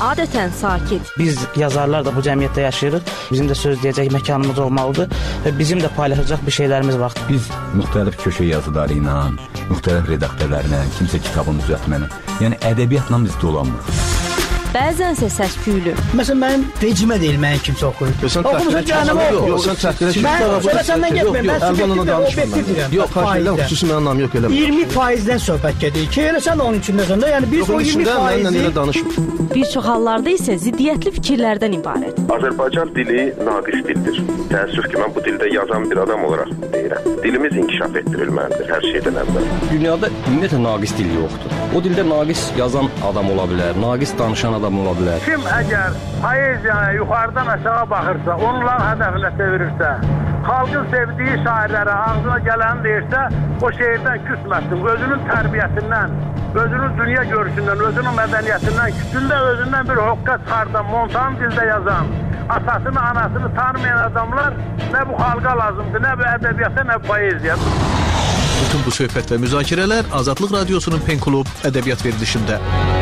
adətən sakit. Biz yazarlar da bu cəmiyyətdə yaşayırıq. Bizim də söz deyəcək məkanımız olmalıdır və bizim də paylaşacaq bir şeylərimiz var. Biz müxtəlif köşə yazıları ilə, müxtəlif redaktörlərlə, kimsə kitabını düzəltməklə, yəni ədəbiyyatla biz dolanmırıq. Bəzənsə səs-küylü. Məsələn, mənim vecimə deyil, mənim kimsə oxuyur. Oxumusun canımı oxu. Yox, sən çəkdirə ki, mən səndən getməyim, mən subyektiv deyirəm. Yox, xahiş xüsusi mənim anlam yox, elə. 20%-dən söhbət gedir ki, elə sən onun içindəsən də, yəni biz o 20%-i... Bir çox hallarda isə ziddiyyətli fikirlərdən ibarət. Azərbaycan dili naqis dildir. Təəssüf ki, mən bu dildə yazan bir adam olaraq deyirəm. Dilimiz inkişaf etdirilməlidir hər şeydən əvvəl. Dünyada ümumiyyətlə naqis dil yoxdur. O dildə naqis yazan adam ola bilər, naqis danışan adam ola bilər. Kim əgər poeziyaya yuxarıdan aşağı baxırsa, onlar hədəfinə çevirirsə, xalqın sevdiyi şairlərə ağzına gələni deyirsə, o şeirdən küsməsin, özünün tərbiyəsindən, özünün dünya görüşündən, özünün mədəniyyətindən, küçündə özündən bir hoqqa çıxardan, montan dildə yazan, atasını, anasını tanımayan adamlar nə bu xalqa lazımdır, nə bu ədəbiyyata, nə bu poeziya. Bütün bu söhbət və müzakirələr Azadlıq Radiosunun Pen Klub ədəbiyyat verilişində.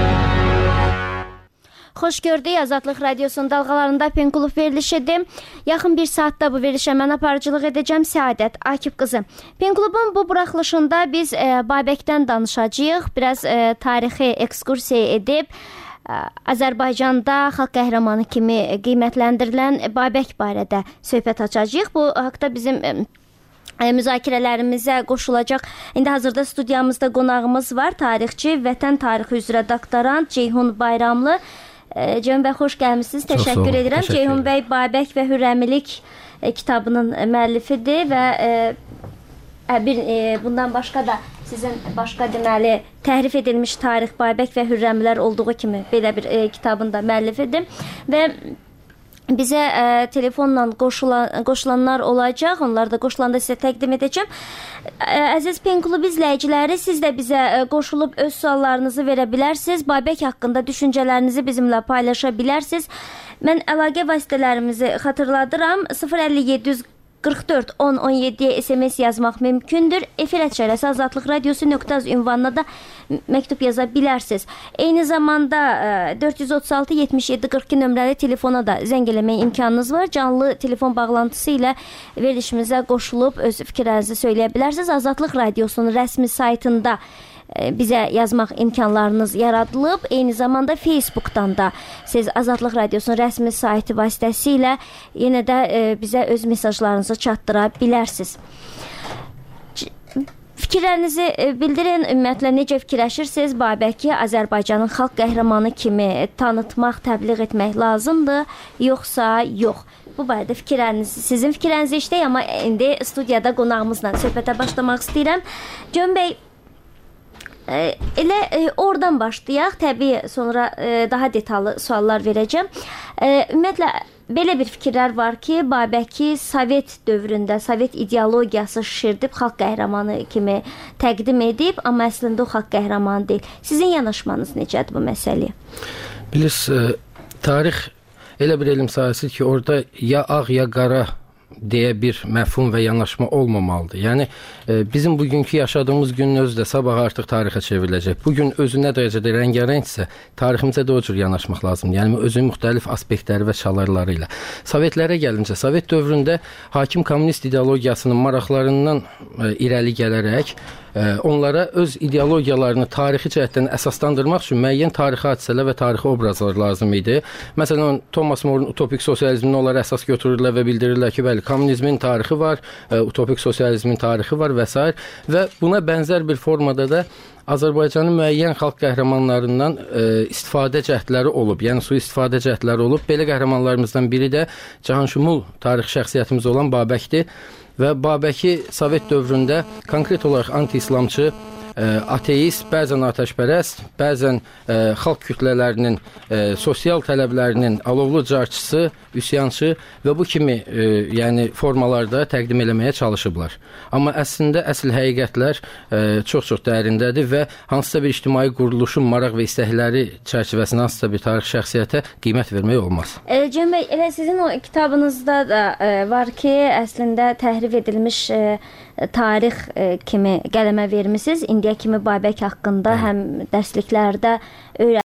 Xoş gördük, Azadlıq Radiosunun dalğalarında Pen Klub verilişidir. Yaxın bir saatda bu verilişə mən aparıcılıq edəcəm, Səadət Akif qızı. Pen Klubun bu buraxılışında biz Babəkdən danışacağıq, biraz tarixi ekskursiya edib, Azərbaycanda xalq qəhrəmanı kimi qiymətləndirilən Babək barədə söhbət açacağıq. Bu haqda bizim müzakirələrimizə qoşulacaq. İndi hazırda studiyamızda qonağımız var, tarixçi, vətən tarixi üzrə doktorant Ceyhun Bayramlı. Ceyhun bəy, xoş gəlmişsiniz, təşəkkür edirəm. Ceyhun bəy Babək və Hürrəmilik kitabının müəllifidir və bundan başqa da sizin başqa deməli təhrif edilmiş tarix Babək və Hürrəmilər olduğu kimi belə bir kitabın da müəllifidir və bizə telefonla qoşulanlar olacaq. Onlar da qoşulanda sizə təqdim edəcəm. Əziz Pen Klub izləyiciləri, siz də bizə qoşulub öz suallarınızı verə bilərsiniz. Babək haqqında düşüncələrinizi bizimlə paylaşa bilərsiniz. Mən əlaqə vasitələrimizi xatırladıram. 057 10 17-yə SMS yazmaq mümkündür. Efir @, Azadlıq Radiosu.az ünvanına da məktub yaza bilərsiniz. Eyni zamanda 436 77 42 nömrəli telefona da zəng eləmək imkanınız var. Canlı telefon bağlantısı ilə verilişimizə qoşulub öz fikirlərinizi söyləyə bilərsiniz. Azadlıq Radiosunun rəsmi saytında bizə yazmaq imkanlarınız yaradılıb. Eyni zamanda Facebook'dan da siz Azadlıq Radiosunun rəsmi sayti vasitəsilə yenə də bizə öz mesajlarınızı çatdıra bilərsiniz. Fikirlərinizi bildirin, ümumiyyətlə necə fikirləşirsiniz? Babəki Azərbaycanın xalq qəhrəmanı kimi tanıtmaq, təbliğ etmək lazımdır, yoxsa yox? Bu barədə sizin fikirlərinizi işləyək, amma indi studiyada qonağımızla söhbətə başlamaq istəyirəm. Ceyhun bəy, elə oradan başlayaq. Təbii sonra daha detallı suallar verəcəm. Ümumiyyətlə belə bir fikirlər var ki, Babəki Sovet dövründə Sovet ideologiyası şişirdib xalq qəhrəmanı kimi təqdim edib, amma əslində o xalq qəhrəmanı deyil. Sizin yanaşmanız necədir bu məsələyə? Bilirsiniz, tarix elə bir elm sahəsidir ki, orada ya ağ ya qara deyə bir məfhum və yanaşma olmamalıdır. Yəni, bizim bugünkü yaşadığımız günün özü də sabah artıq tarixə çevriləcək. Bugün özü nə dərəcədə rəngarəngsə, tariximizə də o cür yanaşmaq lazımdır. Yəni, özünün müxtəlif aspektləri və çalarları ilə. Sovetlərə gəlincə, Sovet dövründə hakim kommunist ideologiyasının maraqlarından irəli gələrək, onlara öz ideologiyalarını tarixi cəhətdən əsaslandırmaq üçün müəyyən tarixi hadisələr və tarixi obrazlar lazım idi. Məsələn, Thomas More'un utopik sosializmini onlara əsas götürürlər və bildirirlər ki, bəli, kommunizmin tarixi var, utopik sosializmin tarixi var və s. Və buna bənzər bir formada da Azərbaycanın müəyyən xalq qəhrəmanlarından istifadə cəhdləri olub, yəni sui-istifadə cəhdləri olub. Belə qəhrəmanlarımızdan biri də cahanşumul tarixi şəxsiyyətimiz olan Babəkdir. Və Babəki Sovet dövründə konkret olaraq anti-İslamçı, ateist, bəzən atəşpərəst, bəzən xalq kütlələrinin sosial tələblərinin alovlu carçısı, üsyançı və bu kimi yəni formalarda təqdim eləməyə çalışıblar. Amma əslində əsl həqiqətlər çox-çox dərindədir və hansısa bir ictimai quruluşun maraq və istəkləri çərçivəsində hansısa bir tarix şəxsiyyətə qiymət vermək olmaz. Ceyhun bəy, elə sizin o kitabınızda da var ki, əslində təhrif edilmiş tarix kimi qələmə vermisiniz. İndiyə kimi Babək haqqında həm dərsliklərdə öyrənmişsiniz.